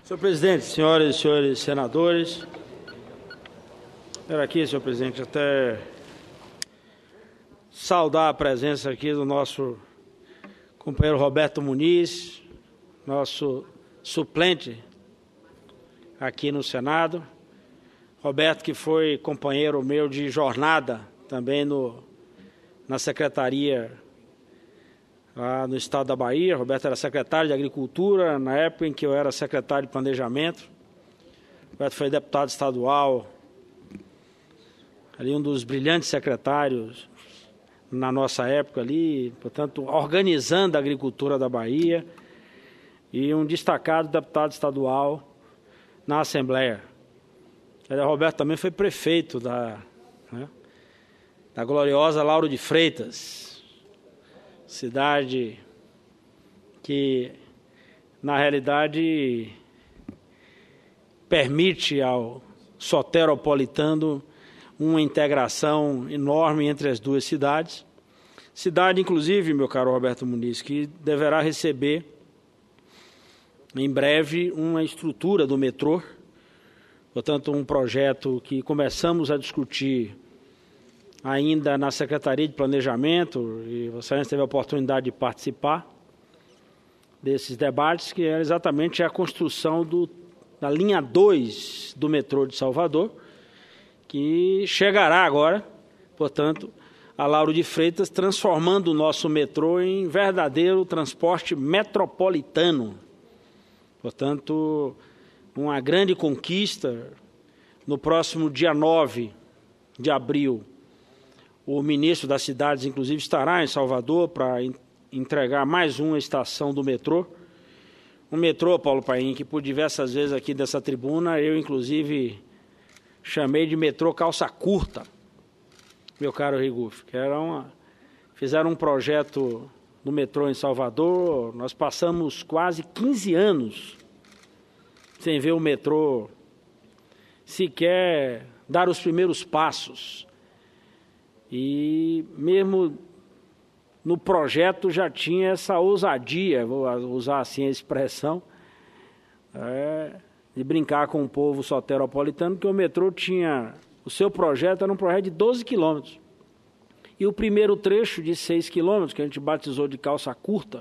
Senhor presidente, senhoras e senhores senadores, quero aqui, senhor presidente, até saudar a presença aqui do nosso companheiro Roberto Muniz, nosso suplente aqui no Senado. Roberto, que foi companheiro meu de jornada também na Secretaria lá no estado da Bahia. Roberto era secretário de Agricultura na época em que eu era secretário de Planejamento. Roberto foi deputado estadual, ali um dos brilhantes secretários na nossa época ali, portanto, organizando a agricultura da Bahia, e um destacado deputado estadual na Assembleia. Roberto também foi prefeito da gloriosa Lauro de Freitas, cidade que, na realidade, permite ao soteropolitano uma integração enorme entre as duas cidades. Cidade, inclusive, meu caro Roberto Muniz, que deverá receber, em breve, uma estrutura do metrô. Portanto, um projeto que começamos a discutir ainda na Secretaria de Planejamento, e Vossa Excelência teve a oportunidade de participar desses debates, que é exatamente a construção da linha 2 do metrô de Salvador, que chegará agora, portanto, a Lauro de Freitas, transformando o nosso metrô em verdadeiro transporte metropolitano. Portanto, uma grande conquista. No próximo dia 9 de abril, o ministro das Cidades, inclusive, estará em Salvador para entregar mais uma estação do metrô. Um metrô, Paulo Paim, que por diversas vezes aqui dessa tribuna, eu, inclusive, chamei de metrô calça curta, meu caro Riguf, que fizeram um projeto do metrô em Salvador. Nós passamos quase 15 anos sem ver o metrô sequer dar os primeiros passos. E mesmo no projeto já tinha essa ousadia, vou usar assim a expressão, de brincar com o povo soteropolitano, que o metrô tinha, o seu projeto era um projeto de 12 quilômetros. E o primeiro trecho de 6 quilômetros, que a gente batizou de calça curta,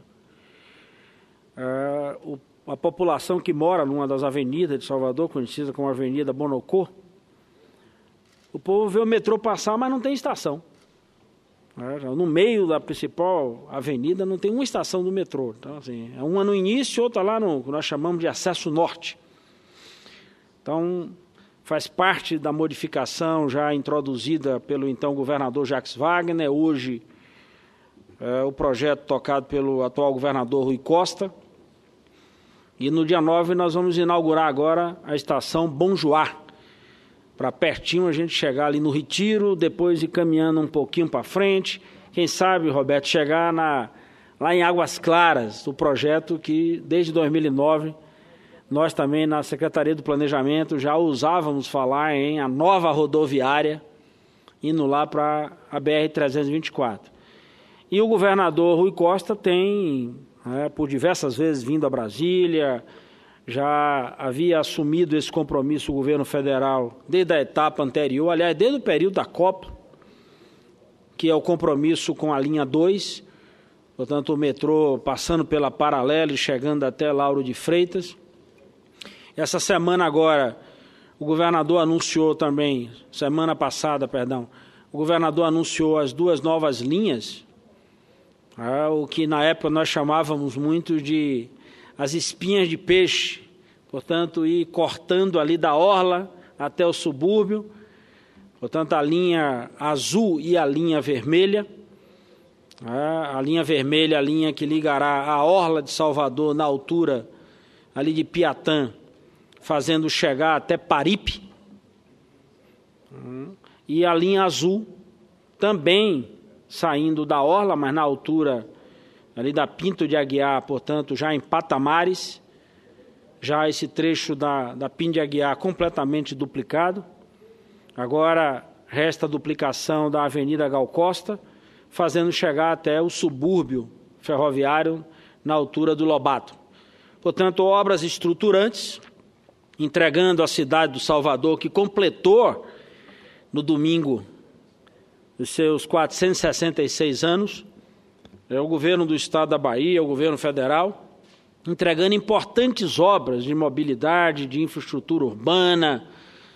a população que mora numa das avenidas de Salvador, conhecida como Avenida Bonocô, o povo vê o metrô passar, mas não tem estação. No meio da principal avenida não tem uma estação do metrô. Então, assim, uma no início, outra lá no que nós chamamos de acesso norte. Então, faz parte da modificação já introduzida pelo então governador Jacques Wagner, hoje o projeto tocado pelo atual governador Rui Costa. E no dia 9 nós vamos inaugurar agora a estação Bom Joá, para pertinho a gente chegar ali no Retiro, depois ir caminhando um pouquinho para frente. Quem sabe, Roberto, chegar lá em Águas Claras, o projeto que desde 2009 nós também na Secretaria do Planejamento já usávamos falar em a nova rodoviária, indo lá para a BR-324. E o governador Rui Costa tem, por diversas vezes, vindo a Brasília, já havia assumido esse compromisso o governo federal desde a etapa anterior, aliás, desde o período da Copa, que é o compromisso com a linha 2, portanto, o metrô passando pela Paralela e chegando até Lauro de Freitas. Essa semana agora, o governador anunciou também, semana passada, perdão, o governador anunciou as duas novas linhas, o que na época nós chamávamos muito de as espinhas de peixe, portanto, ir cortando ali da orla até o subúrbio, portanto, a linha azul e a linha vermelha. A linha vermelha, a linha que ligará a orla de Salvador na altura ali de Piatã, fazendo chegar até Paripe. E a linha azul também saindo da orla, mas na altura ali da Pinto de Aguiar, portanto, já em Patamares, já esse trecho da Pinto de Aguiar completamente duplicado. Agora resta a duplicação da Avenida Gal Costa, fazendo chegar até o subúrbio ferroviário na altura do Lobato. Portanto, obras estruturantes entregando a cidade do Salvador, que completou no domingo os seus 466 anos, é o governo do Estado da Bahia, o governo federal, entregando importantes obras de mobilidade, de infraestrutura urbana,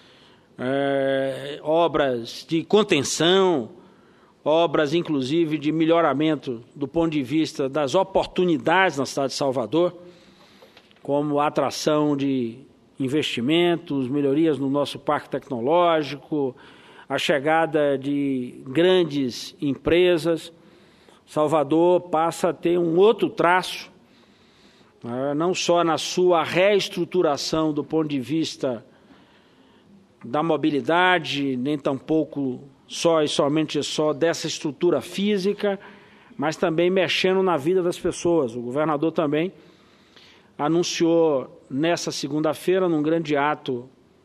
obras de contenção, obras, inclusive, de melhoramento do ponto de vista das oportunidades na cidade de Salvador, como a atração de investimentos, melhorias no nosso parque tecnológico, a chegada de grandes empresas. Salvador passa a ter um outro traço, não só na sua reestruturação do ponto de vista da mobilidade, nem tampouco só e somente dessa estrutura física, mas também mexendo na vida das pessoas. O governador também anunciou nessa segunda-feira, num grande ato,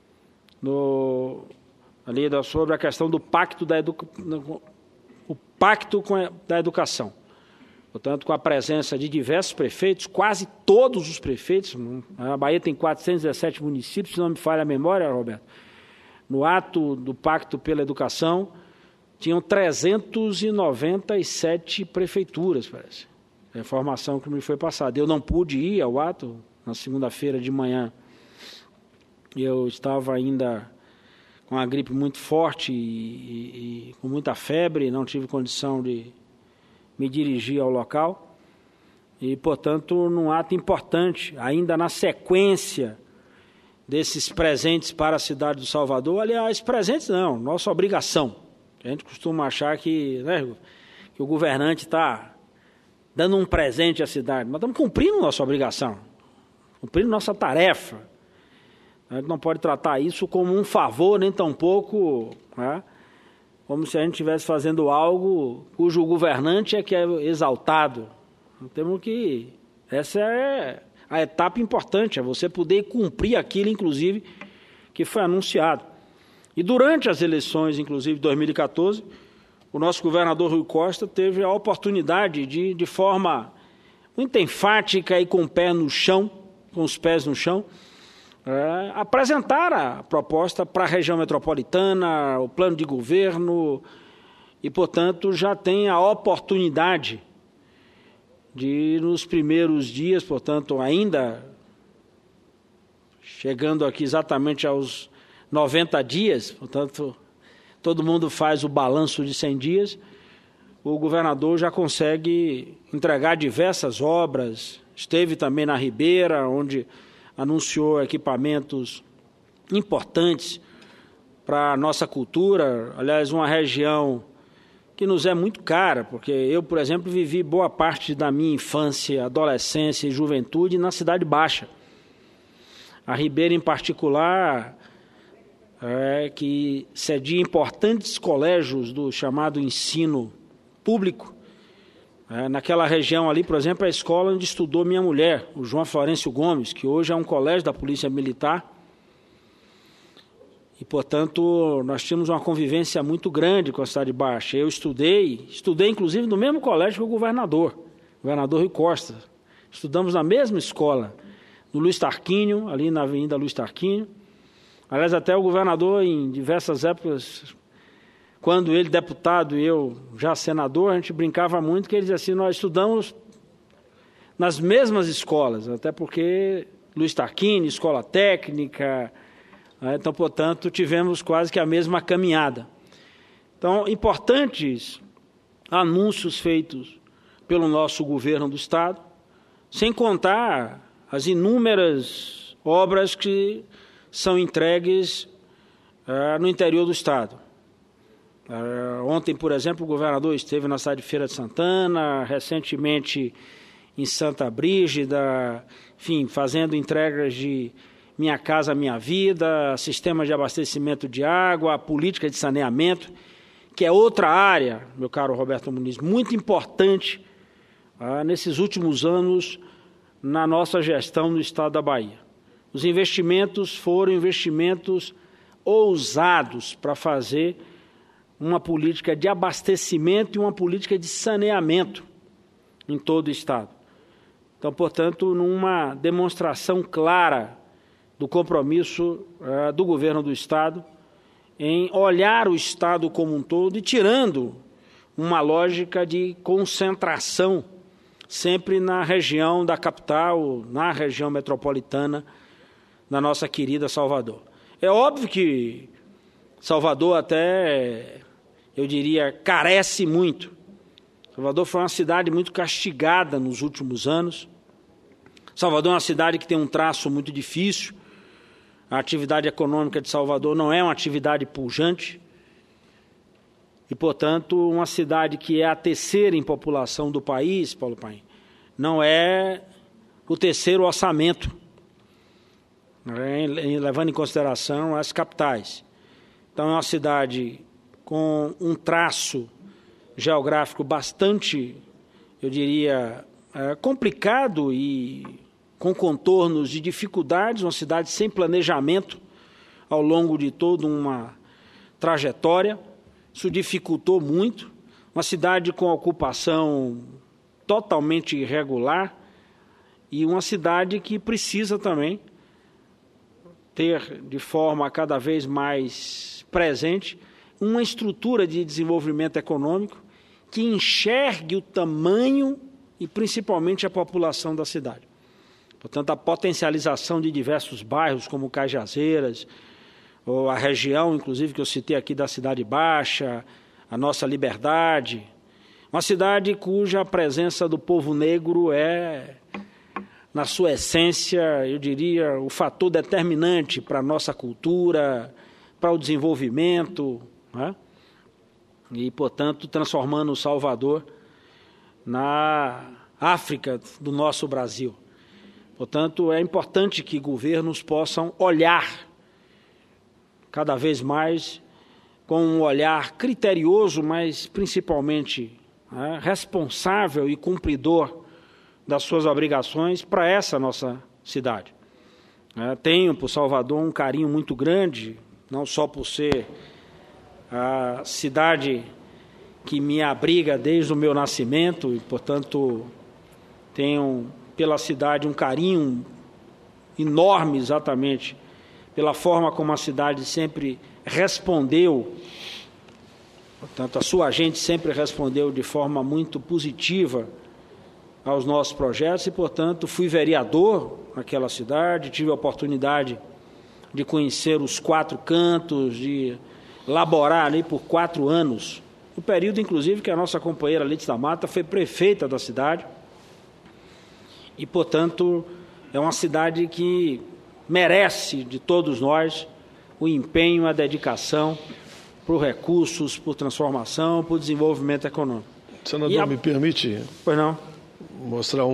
sobre a questão do pacto da educação. Portanto, com a presença de diversos prefeitos, quase todos os prefeitos, a Bahia tem 417 municípios, se não me falha a memória, Roberto. No ato do Pacto pela Educação, tinham 397 prefeituras, parece. É a informação que me foi passada. Eu não pude ir ao ato na segunda-feira de manhã. Eu estava ainda com a gripe muito forte e com muita febre, não tive condição de me dirigir ao local. E, portanto, num ato importante, ainda na sequência desses presentes para a cidade do Salvador, aliás, presentes não, nossa obrigação. A gente costuma achar que o governante está dando um presente à cidade, mas estamos cumprindo nossa obrigação, cumprindo nossa tarefa. A gente não pode tratar isso como um favor, nem tampouco como se a gente estivesse fazendo algo cujo governante é que é exaltado. Temos que... Essa é a etapa importante, é você poder cumprir aquilo, inclusive, que foi anunciado. E durante as eleições, inclusive, de 2014, o nosso governador Rui Costa teve a oportunidade de forma muito enfática e com o pé no chão, com os pés no chão, apresentar a proposta para a região metropolitana, o plano de governo, e, portanto, já tem a oportunidade de, nos primeiros dias, portanto, ainda chegando aqui exatamente aos 90 dias, portanto, todo mundo faz o balanço de 100 dias, o governador já consegue entregar diversas obras, esteve também na Ribeira, onde anunciou equipamentos importantes para a nossa cultura, aliás, uma região que nos é muito cara, porque eu, por exemplo, vivi boa parte da minha infância, adolescência e juventude na Cidade Baixa. A Ribeira, em particular, que cedia importantes colégios do chamado ensino público. Naquela região ali, por exemplo, a escola onde estudou minha mulher, o João Florencio Gomes, que hoje é um colégio da Polícia Militar. E, portanto, nós tínhamos uma convivência muito grande com a Cidade Baixa. Eu estudei inclusive no mesmo colégio que o governador Rui Costa. Estudamos na mesma escola, no Luiz Tarquínio, ali na Avenida Luiz Tarquínio. Aliás, até o governador, em diversas épocas, quando ele deputado e eu já senador, a gente brincava muito que ele dizia assim, nós estudamos nas mesmas escolas, até porque Luiz Tarquínio, escola técnica, então, portanto, tivemos quase que a mesma caminhada. Então, importantes anúncios feitos pelo nosso governo do Estado, sem contar as inúmeras obras que são entregues no interior do Estado. Ontem, por exemplo, o governador esteve na cidade de Feira de Santana, recentemente em Santa Brígida, enfim, fazendo entregas de Minha Casa Minha Vida, sistema de abastecimento de água, política de saneamento, que é outra área, meu caro Roberto Muniz, muito importante nesses últimos anos na nossa gestão no Estado da Bahia. Os investimentos foram investimentos ousados para fazer uma política de abastecimento e uma política de saneamento em todo o Estado. Então, portanto, numa demonstração clara do do compromisso do governo do Estado em olhar o Estado como um todo e tirando uma lógica de concentração sempre na região da capital, na região metropolitana, na nossa querida Salvador. É óbvio que Salvador até, eu diria, carece muito. Salvador foi uma cidade muito castigada nos últimos anos. Salvador é uma cidade que tem um traço muito difícil. A atividade econômica de Salvador não é uma atividade pujante. E, portanto, uma cidade que é a terceira em população do país, Paulo Paim, não é o terceiro orçamento, levando em consideração as capitais. Então, é uma cidade com um traço geográfico bastante, eu diria, complicado e com contornos de dificuldades, uma cidade sem planejamento ao longo de toda uma trajetória. Isso dificultou muito. Uma cidade com ocupação totalmente irregular e uma cidade que precisa também ter de forma cada vez mais presente uma estrutura de desenvolvimento econômico que enxergue o tamanho e principalmente a população da cidade. Portanto, a potencialização de diversos bairros como Cajazeiras, ou a região, inclusive, que eu citei aqui da Cidade Baixa, a Nossa Liberdade, uma cidade cuja presença do povo negro é, na sua essência, eu diria, o fator determinante para a nossa cultura, para o desenvolvimento, né? E, portanto, transformando Salvador na África do nosso Brasil. Portanto, é importante que governos possam olhar cada vez mais com um olhar criterioso, mas principalmente responsável e cumpridor das suas obrigações para essa nossa cidade. Tenho por Salvador um carinho muito grande, não só por ser a cidade que me abriga desde o meu nascimento e, portanto, tenho pela cidade um carinho enorme exatamente pela forma como a cidade sempre respondeu, portanto, a sua gente sempre respondeu de forma muito positiva aos nossos projetos e, portanto, fui vereador naquela cidade, tive a oportunidade de conhecer os 4 cantos, de laborar ali por 4 anos, no período, inclusive, que a nossa companheira Leite da Mata foi prefeita da cidade e, portanto, é uma cidade que merece de todos nós o empenho, a dedicação por recursos, por transformação, por desenvolvimento econômico. Senador, me permite pois não? Mostrar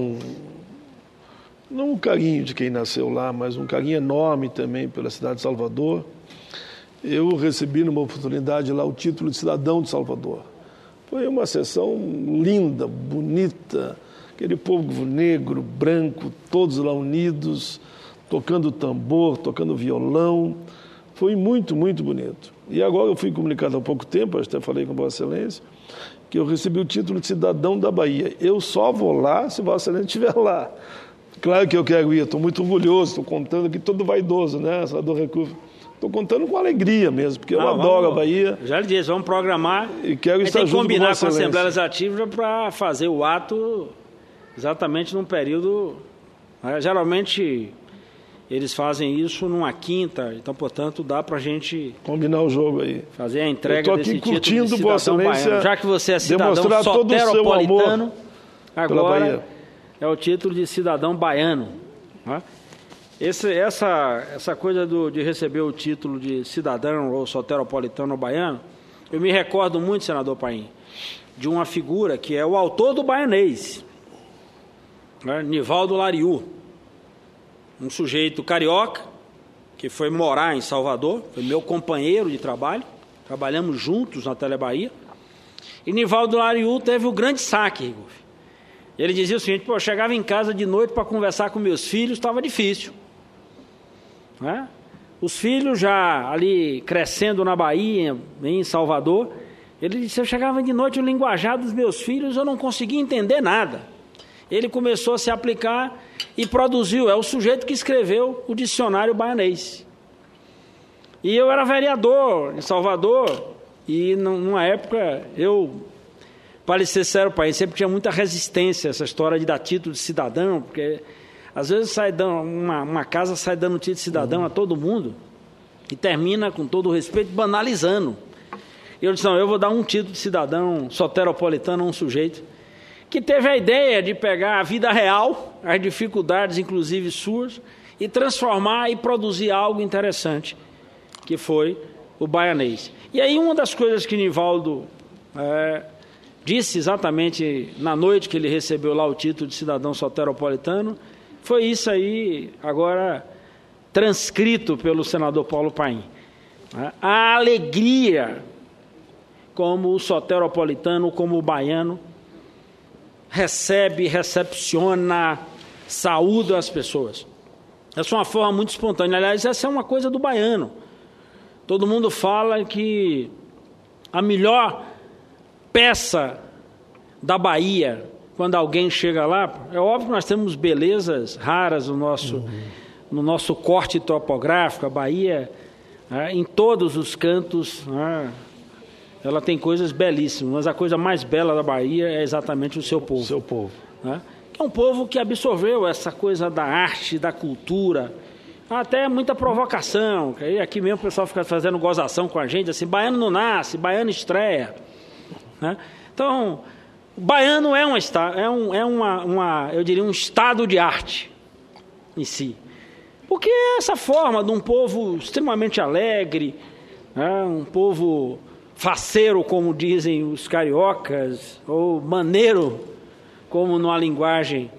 não um carinho de quem nasceu lá, mas um carinho enorme também pela cidade de Salvador. Eu recebi numa oportunidade lá o título de cidadão de Salvador. Foi uma sessão linda, bonita, aquele povo negro, branco, todos lá unidos, tocando tambor, tocando violão. Foi muito, muito bonito. E agora eu fui comunicado há pouco tempo, até falei com Vossa Excelência, que eu recebi o título de cidadão da Bahia. Eu só vou lá se Vossa Excelência estiver lá. Claro que eu quero ir, estou muito orgulhoso, estou contando aqui todo vaidoso, né, senador Recurso? Estou contando com alegria mesmo, porque eu adoro a Bahia. Já lhe disse, vamos programar. E quero estar junto com combinar com a Assembleia Legislativa para fazer o ato exatamente num período. Geralmente eles fazem isso numa quinta, então, portanto, dá para a gente combinar o jogo aí. Fazer a entrega desse título de curtindo Vossa Excelência. Já que você é cidadão soteropolitano, agora é o título de cidadão baiano. Né? Essa coisa de receber o título de cidadão ou soteropolitano ou baiano, eu me recordo muito, senador Paim, de uma figura que é o autor do baianês, né? Nivaldo Lariu, um sujeito carioca que foi morar em Salvador, foi meu companheiro de trabalho, trabalhamos juntos na Telebahia, e Nivaldo Lariu teve o grande saque, Rigor. Ele dizia o seguinte: eu chegava em casa de noite para conversar com meus filhos, estava difícil. Né? Os filhos já ali crescendo na Bahia, em Salvador, ele disse: eu chegava de noite, o linguajar dos meus filhos, eu não conseguia entender nada. ele começou a se aplicar e produziu. É o sujeito que escreveu o dicionário baianês. E eu era vereador em Salvador, e numa época para lhe ser sério, pai, sempre tinha muita resistência a essa história de dar título de cidadão, porque às vezes uma casa sai dando título de cidadão a todo mundo e termina, com todo o respeito, banalizando. E eu disse, não, eu vou dar um título de cidadão soteropolitano a um sujeito que teve a ideia de pegar a vida real, as dificuldades, inclusive suas, e transformar e produzir algo interessante, que foi o baianês. E aí uma das coisas que Nivaldo disse exatamente na noite que ele recebeu lá o título de cidadão soteropolitano, foi isso aí, agora transcrito pelo senador Paulo Paim. A alegria como o soteropolitano, como o baiano, recepciona, saúda as pessoas. Essa é uma forma muito espontânea. Aliás, essa é uma coisa do baiano. Todo mundo fala que a melhor peça da Bahia, quando alguém chega lá, é óbvio que nós temos belezas raras no nosso corte topográfico. A Bahia, em todos os cantos, ela tem coisas belíssimas, mas a coisa mais bela da Bahia é exatamente o seu povo. O seu povo. Que é um povo que absorveu essa coisa da arte, da cultura, até muita provocação. Aqui mesmo o pessoal fica fazendo gozação com a gente, assim, baiano não nasce, baiano estreia. Então, o baiano é eu diria, um estado de arte em si. Porque é essa forma de um povo extremamente alegre, um povo faceiro, como dizem os cariocas, ou maneiro, como numa linguagem.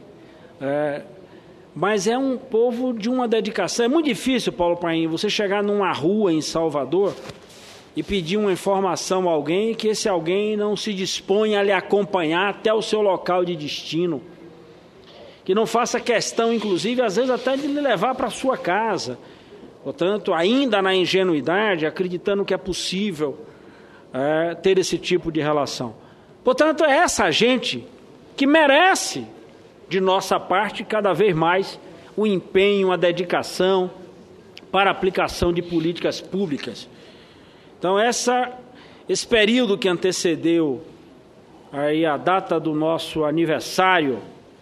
Mas é um povo de uma dedicação. É muito difícil, Paulo Paim, você chegar numa rua em Salvador e pedir uma informação a alguém que esse alguém não se dispõe a lhe acompanhar até o seu local de destino, que não faça questão, inclusive, às vezes até de lhe levar para a sua casa. Portanto, ainda na ingenuidade, acreditando que é possível ter esse tipo de relação. Portanto, é essa gente que merece, de nossa parte, cada vez mais o empenho, a dedicação para a aplicação de políticas públicas. Então, esse período que antecedeu aí a data do nosso aniversário,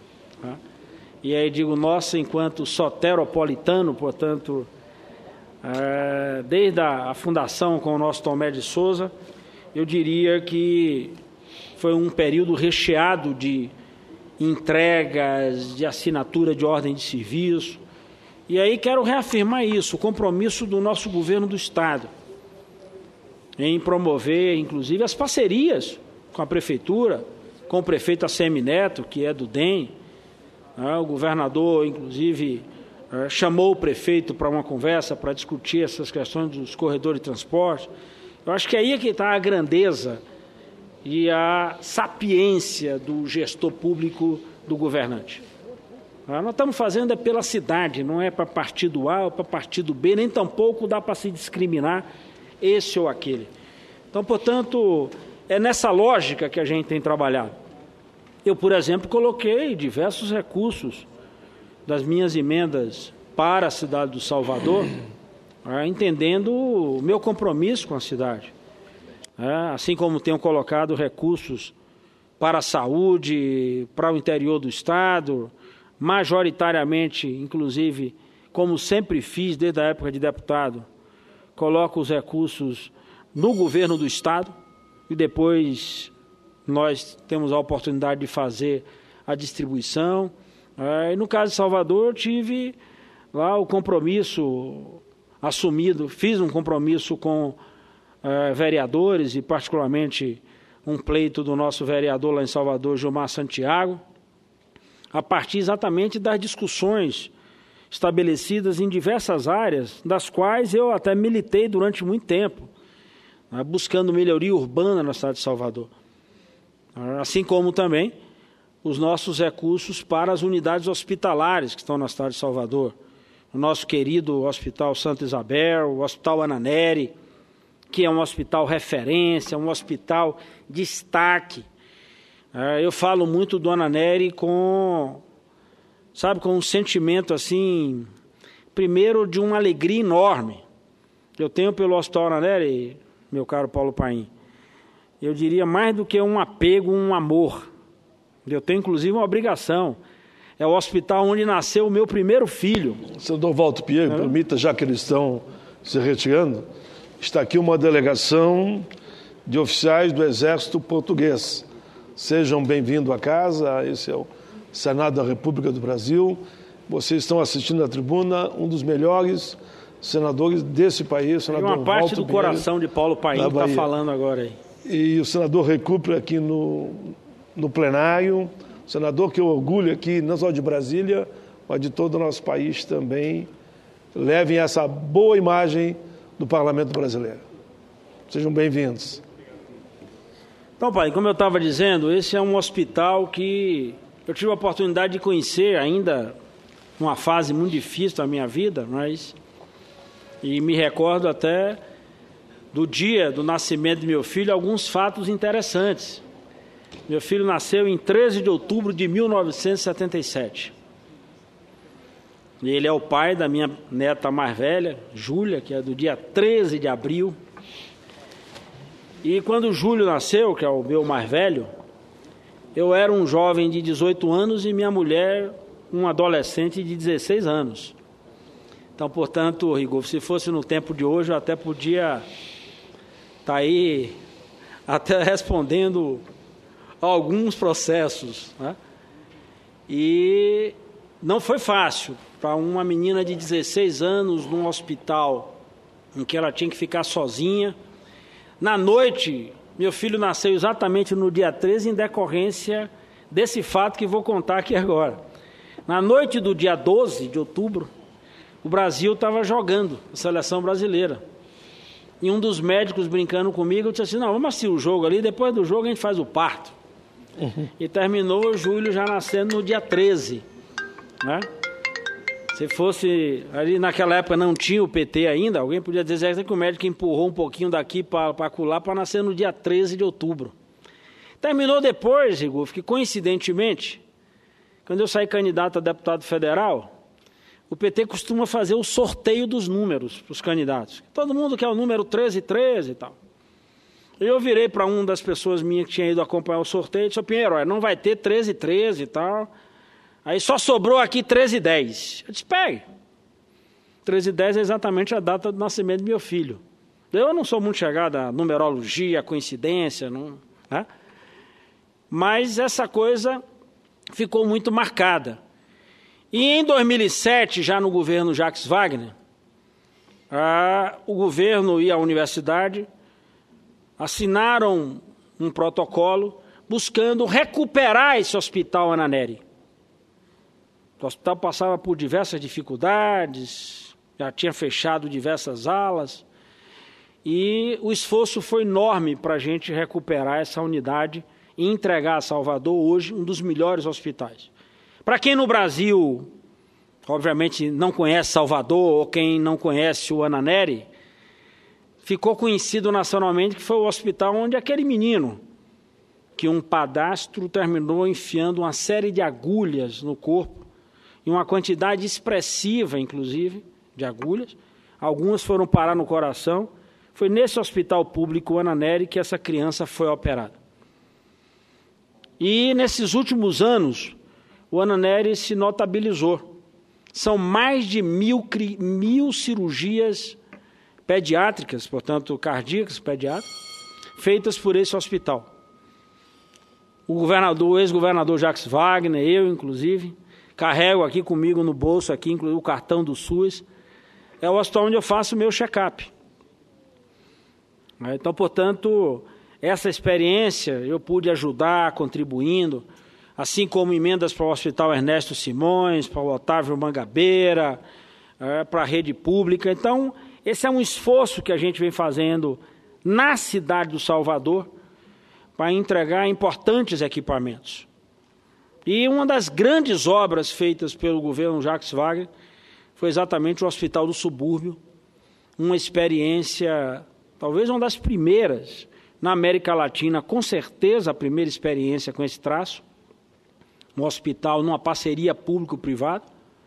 e aí digo nossa enquanto soteropolitano, portanto, desde a fundação com o nosso Tomé de Souza, eu diria que foi um período recheado de entregas, de assinatura de ordem de serviço. E aí quero reafirmar isso, o compromisso do nosso governo do Estado em promover, inclusive, as parcerias com a Prefeitura, com o prefeito ACM Neto, que é do DEM. O governador, inclusive, chamou o prefeito para uma conversa para discutir essas questões dos corredores de transporte. Eu acho que aí é que está a grandeza e a sapiência do gestor público, do governante. Nós estamos fazendo pela cidade, não é para partido A ou para partido B, nem tampouco dá para se discriminar esse ou aquele. Então, portanto, é nessa lógica que a gente tem trabalhado. Eu, por exemplo, coloquei diversos recursos das minhas emendas para a cidade do Salvador, entendendo o meu compromisso com a cidade. Assim como tenho colocado recursos para a saúde, para o interior do Estado, majoritariamente, inclusive, como sempre fiz desde a época de deputado, coloco os recursos no governo do Estado e depois nós temos a oportunidade de fazer a distribuição. E no caso de Salvador, eu tive lá o compromisso assumido, fiz um compromisso com vereadores e particularmente um pleito do nosso vereador lá em Salvador, Gilmar Santiago, a partir exatamente das discussões estabelecidas em diversas áreas, das quais eu até militei durante muito tempo, buscando melhoria urbana na cidade de Salvador. Assim como também os nossos recursos para as unidades hospitalares que estão na cidade de Salvador. O nosso querido Hospital Santa Isabel, o Hospital Ana Nery, que é um hospital referência, um hospital destaque. Eu falo muito do Ananeri com um sentimento assim, primeiro de uma alegria enorme. Eu tenho pelo Hospital Ananeri, meu caro Paulo Paim, eu diria mais do que um apego, um amor. Eu tenho inclusive uma obrigação. É o hospital onde nasceu o meu primeiro filho. Senador Walter Pinheiro, permita, já que eles estão se retirando, está aqui uma delegação de oficiais do Exército Português. Sejam bem-vindos à casa, esse é o Senado da República do Brasil. Vocês estão assistindo à tribuna, um dos melhores senadores desse país, senador Walter Pinheiro. Uma parte do Pinheiro, coração de Paulo Paim está falando agora aí. E o senador Recupera aqui no plenário, senador que eu orgulho aqui, não só de Brasília, mas de todo o nosso país também, levem essa boa imagem do Parlamento brasileiro. Sejam bem-vindos. Então, pai, como eu estava dizendo, esse é um hospital que eu tive a oportunidade de conhecer ainda numa fase muito difícil da minha vida, e me recordo até do dia do nascimento de meu filho, alguns fatos interessantes. Meu filho nasceu em 13 de outubro de 1977. E ele é o pai da minha neta mais velha, Júlia, que é do dia 13 de abril. E quando o Júlio nasceu, que é o meu mais velho, eu era um jovem de 18 anos e minha mulher um adolescente de 16 anos. Então, portanto, Rigolfo, se fosse no tempo de hoje, eu até podia estar aí até respondendo a alguns processos, E não foi fácil para uma menina de 16 anos num hospital em que ela tinha que ficar sozinha. Na noite, meu filho nasceu exatamente no dia 13, em decorrência desse fato que vou contar aqui agora. Na noite do dia 12 de outubro, o Brasil estava jogando, a seleção brasileira. E um dos médicos brincando comigo disse assim, não, vamos assistir o jogo ali, depois do jogo a gente faz o parto. E terminou o Júlio já nascendo no dia 13. Se fosse, ali naquela época não tinha o PT ainda, alguém podia dizer que o médico empurrou um pouquinho daqui para acolá para nascer no dia 13 de outubro. Terminou depois, Rigolfo, que coincidentemente, quando eu saí candidato a deputado federal, o PT costuma fazer o sorteio dos números para os candidatos. Todo mundo quer o número 1313 e tal. Eu virei para uma das pessoas minhas que tinha ido acompanhar o sorteio e disse, Pinheiro, não vai ter 1313 e tal. Aí só sobrou aqui 1310. Eu disse, pegue. 1310 é exatamente a data do nascimento do meu filho. Eu não sou muito chegado à numerologia, à coincidência, mas essa coisa ficou muito marcada. E em 2007, já no governo Jacques Wagner, o governo e a universidade assinaram um protocolo buscando recuperar esse hospital Ananeri. O hospital passava por diversas dificuldades, já tinha fechado diversas alas, e o esforço foi enorme para a gente recuperar essa unidade e entregar a Salvador hoje um dos melhores hospitais. Para quem no Brasil, obviamente, não conhece Salvador, ou quem não conhece o Ananeri, ficou conhecido nacionalmente que foi o hospital onde aquele menino, que um padastro terminou enfiando uma série de agulhas no corpo, e uma quantidade expressiva, inclusive, de agulhas, algumas foram parar no coração, foi nesse hospital público, o Ananeri, que essa criança foi operada. E nesses últimos anos, o Ananeri se notabilizou. São mais de 1.000 cirurgias pediátricas, portanto, cardíacas pediátricas, feitas por esse hospital. O ex-governador Jacques Wagner, eu, inclusive, carrego aqui comigo no bolso, aqui, inclusive o cartão do SUS, é o hospital onde eu faço o meu check-up. Então, portanto, essa experiência eu pude ajudar, contribuindo, assim como emendas para o Hospital Ernesto Simões, para o Otávio Mangabeira, para a rede pública. Então, esse é um esforço que a gente vem fazendo na cidade do Salvador para entregar importantes equipamentos. E uma das grandes obras feitas pelo governo Jacques Wagner foi exatamente o Hospital do Subúrbio, uma experiência, talvez uma das primeiras na América Latina, com certeza, a primeira experiência com esse traço, um hospital numa parceria público-privada,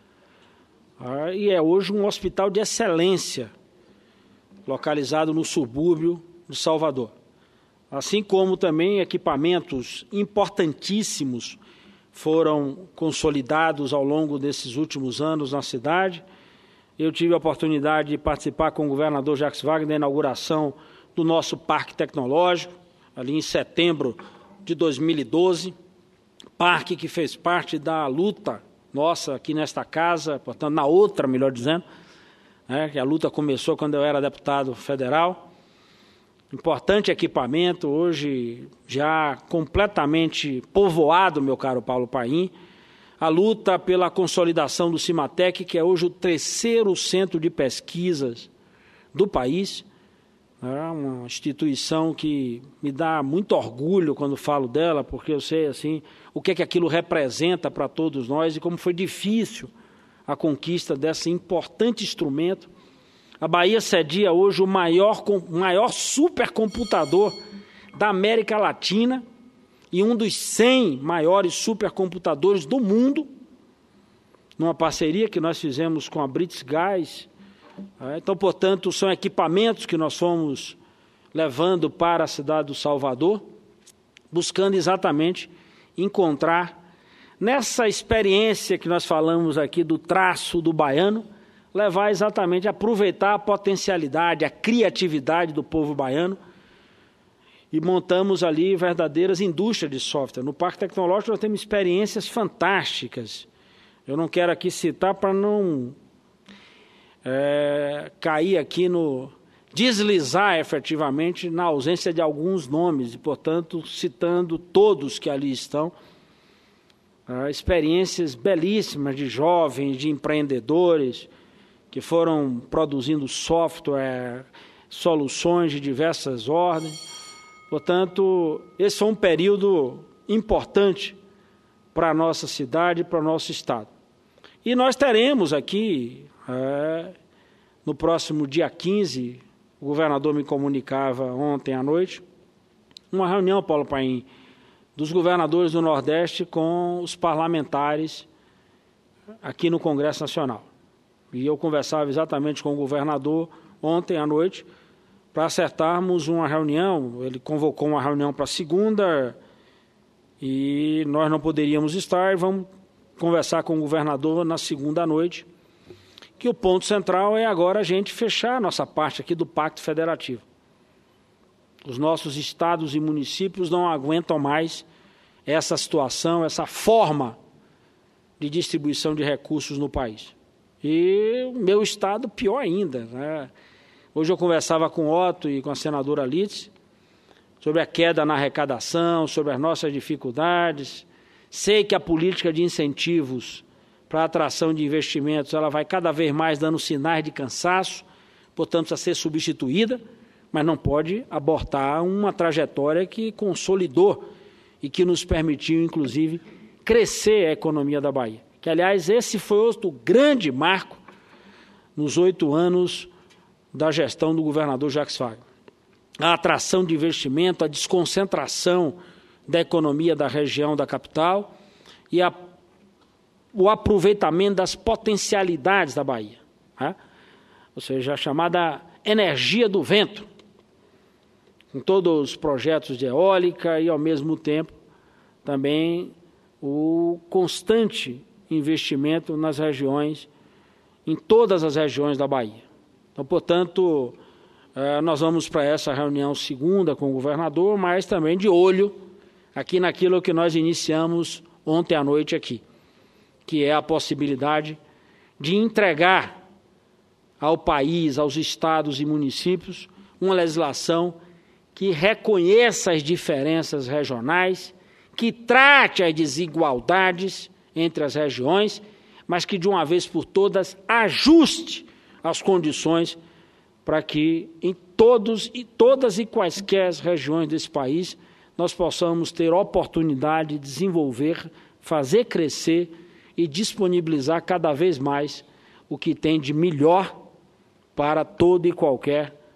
e é hoje um hospital de excelência, localizado no subúrbio de Salvador. Assim como também equipamentos importantíssimos foram consolidados ao longo desses últimos anos na cidade. Eu tive a oportunidade de participar com o governador Jacques Wagner da inauguração do nosso Parque Tecnológico, ali em setembro de 2012, parque que fez parte da luta nossa aqui nesta casa, portanto, na outra, melhor dizendo, que a luta começou quando eu era deputado federal. Importante equipamento, hoje já completamente povoado, meu caro Paulo Paim. A luta pela consolidação do Cimatec, que é hoje o terceiro centro de pesquisas do país. É uma instituição que me dá muito orgulho quando falo dela, porque eu sei assim, o que é que aquilo representa para todos nós e como foi difícil a conquista desse importante instrumento. A Bahia cedia hoje o maior supercomputador da América Latina e um dos 100 maiores supercomputadores do mundo, numa parceria que nós fizemos com a British Gas. Então, portanto, são equipamentos que nós fomos levando para a cidade do Salvador, buscando exatamente encontrar, nessa experiência que nós falamos aqui do traço do baiano, levar exatamente a aproveitar a potencialidade, a criatividade do povo baiano, e montamos ali verdadeiras indústrias de software. No Parque Tecnológico nós temos experiências fantásticas. Eu não quero aqui citar para não cair aqui deslizar efetivamente na ausência de alguns nomes, e, portanto, citando todos que ali estão, experiências belíssimas de jovens, de empreendedores, que foram produzindo software, soluções de diversas ordens. Portanto, esse foi um período importante para a nossa cidade e para o nosso estado. E nós teremos aqui, no próximo dia 15, o governador me comunicava ontem à noite, uma reunião, Paulo Paim, dos governadores do Nordeste com os parlamentares aqui no Congresso Nacional. E eu conversava exatamente com o governador ontem à noite para acertarmos uma reunião. Ele convocou uma reunião para segunda e nós não poderíamos estar. Vamos conversar com o governador na segunda à noite, que o ponto central é agora a gente fechar a nossa parte aqui do Pacto Federativo. Os nossos estados e municípios não aguentam mais essa situação, essa forma de distribuição de recursos no país. E o meu estado, pior ainda, né? Hoje eu conversava com o Otto e com a senadora Litz sobre a queda na arrecadação, sobre as nossas dificuldades. Sei que a política de incentivos para a atração de investimentos ela vai cada vez mais dando sinais de cansaço, portanto, precisa ser substituída, mas não pode abortar uma trajetória que consolidou e que nos permitiu, inclusive, crescer a economia da Bahia. Que, aliás, esse foi outro grande marco nos 8 anos da gestão do governador Jacques Wagner. A atração de investimento, a desconcentração da economia da região da capital e o aproveitamento das potencialidades da Bahia, né? Ou seja, a chamada energia do vento, com todos os projetos de eólica e, ao mesmo tempo, também o constante investimento nas regiões, em todas as regiões da Bahia. Então, portanto, nós vamos para essa reunião segunda com o governador, mas também de olho aqui naquilo que nós iniciamos ontem à noite aqui, que é a possibilidade de entregar ao país, aos estados e municípios, uma legislação que reconheça as diferenças regionais, que trate as desigualdades entre as regiões, mas que de uma vez por todas ajuste as condições para que em todas e quaisquer regiões desse país nós possamos ter oportunidade de desenvolver, fazer crescer e disponibilizar cada vez mais o que tem de melhor para todo e qualquer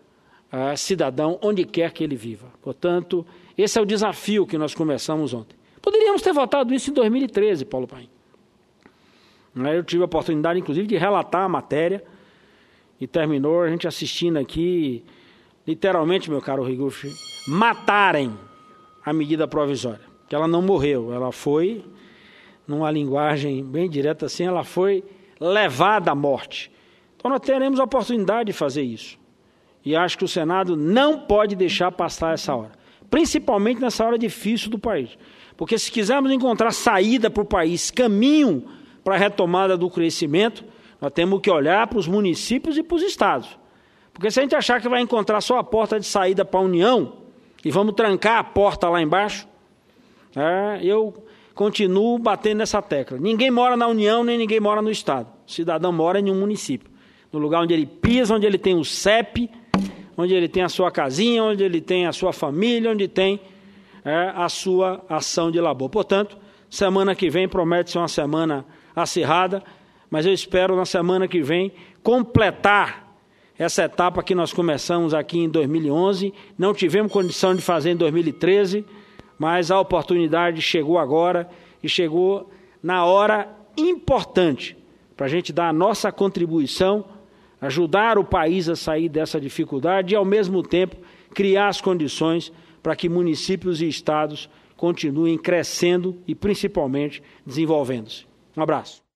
cidadão onde quer que ele viva. Portanto, esse é o desafio que nós começamos ontem. Poderíamos ter votado isso em 2013, Paulo Paim. Eu tive a oportunidade, inclusive, de relatar a matéria e terminou a gente assistindo aqui, literalmente, meu caro Rigufi, matarem a medida provisória. Que ela não morreu, ela foi, numa linguagem bem direta assim, ela foi levada à morte. Então nós teremos a oportunidade de fazer isso. E acho que o Senado não pode deixar passar essa hora. Principalmente nessa hora difícil do país. Porque se quisermos encontrar saída para o país, caminho para a retomada do crescimento, nós temos que olhar para os municípios e para os estados. Porque se a gente achar que vai encontrar só a porta de saída para a União, e vamos trancar a porta lá embaixo, eu continuo batendo nessa tecla. Ninguém mora na União, nem ninguém mora no estado. O cidadão mora em um município. No lugar onde ele pisa, onde ele tem o CEP, onde ele tem a sua casinha, onde ele tem a sua família, onde tem a sua ação de labor. Portanto, semana que vem promete ser uma semana acirrada, mas eu espero na semana que vem completar essa etapa que nós começamos aqui em 2011, não tivemos condição de fazer em 2013, mas a oportunidade chegou agora e chegou na hora importante para a gente dar a nossa contribuição, ajudar o país a sair dessa dificuldade e, ao mesmo tempo, criar as condições para que municípios e estados continuem crescendo e, principalmente, desenvolvendo-se. Um abraço.